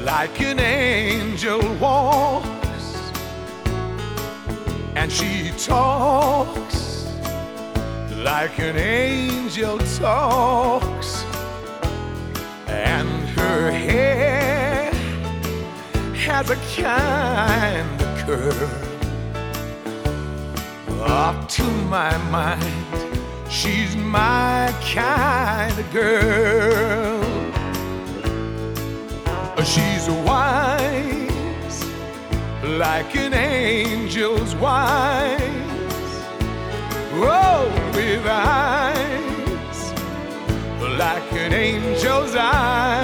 like an angel walks, and she talks like an angel talks, and her hair has a kind of curl. Up to my mind, she's my kind of girl. She's wise like an angel's wise. Oh, with eyes like an angel's eyes.